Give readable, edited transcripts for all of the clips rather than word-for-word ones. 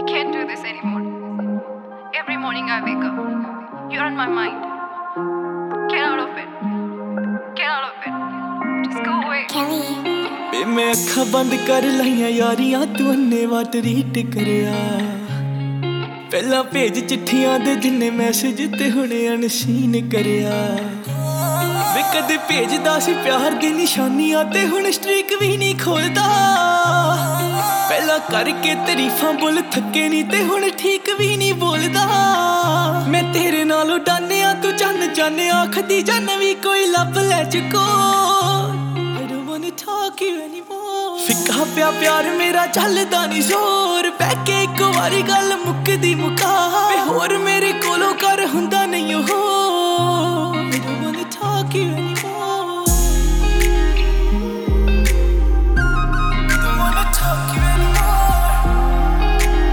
can't do this anymore. Every morning I wake up, you're on my mind. Get out of it. Get out of it. Just go away. बे मैं अखा बंद कर लाइया यारियां तू अन्नेवा treat करिया पहला भेज चिट्ठियां दे जिन्ने मैसेज ते हुणे अनसीन करिया वे कदे भेजदा सी प्यार दी निशानियां ते हुण स्ट्रीक भी नहीं खोलदा पहला करके तारीफां बोल थके नहीं ते हुण ठीक भी नहीं बोलदा मैं तेरे नालों डानिया तू चन्न जाने आखदी जन भी कोई लब लै चुको फिक्का पिया प्यार मेरा चलदा नहीं जोर बैके एक वारी गल मुकदी मुका होर मेरे कोलों कर हुंदा नहीं हो I don't wanna talk you anymore. Don't wanna talk you anymore.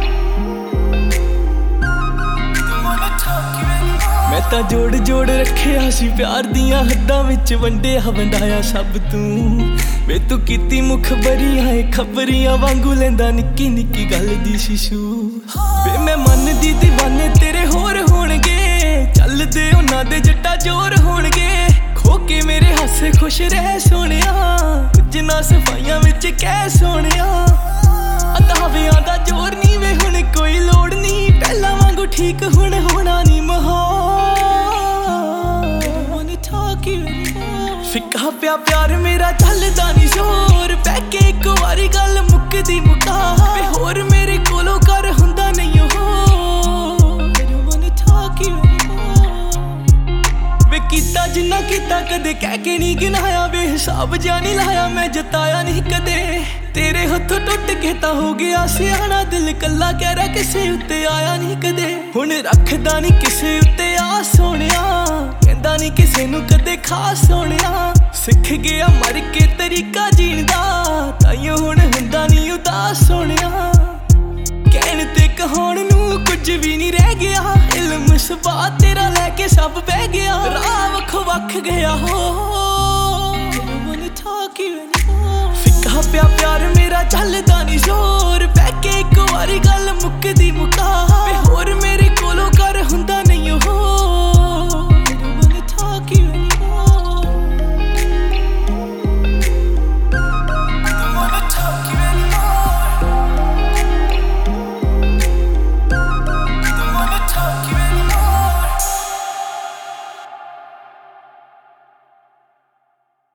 Don't wanna talk you anymore. मैं तां जोड़ जोड़ रखिया सी प्यार दियां हद्दां विच वंडिया वंडाया सब तूं वे तू कीती मुखबरियां खबरियां वांगू लेंदा निक्की निक्की गल दी शिशू वे मैं मन दी दीवाने तेरे होर होणगे चलदे उन्हां दे जट्टा जोर होणगे खो के मेरे हासे खुश रह सोहणिया कुछ ना सफाइयां विच कह सोहणिया अदावियां दा जोर नहीं वे हुण कोई लोड़ नहीं पहला वांगू ठीक हुण होना नहीं फिक्का पिया प्यार मेरा चलदा नहीं जोर बैके एक वारी गल मुकदी मुका होर मेरे कोलों कर हुंदा नहीं हो I don't wanna talk you anymore. वे कीता जिन्ना कीता कदे कह के नहीं गिनाया वे हिसाब जा नहीं लाया मैं जताया नहीं कदे तेरे हत्थों टुट के तां हो गया सियाना दिल कल्ला कह रहा किसे उत्ते आया नहीं कदे हुण रखदा नहीं किसे उत्ते आ सोहणिया कहंदा नहीं किसे नूं कदे खास सोहणिया सिख गया मर के तरीका जीण दा ताइयों हुण हुंदा नहीं उदास सोहणिया कहण ते कहाउण नूं कुछ भी नहीं रह गया इल्म सबा तेरा लैके सब बह गया राह वखो वख गया हो फिक्का पिया प्यार मेरा चलदा नहीं जोर बैके एक वारी गल मुकदी मुका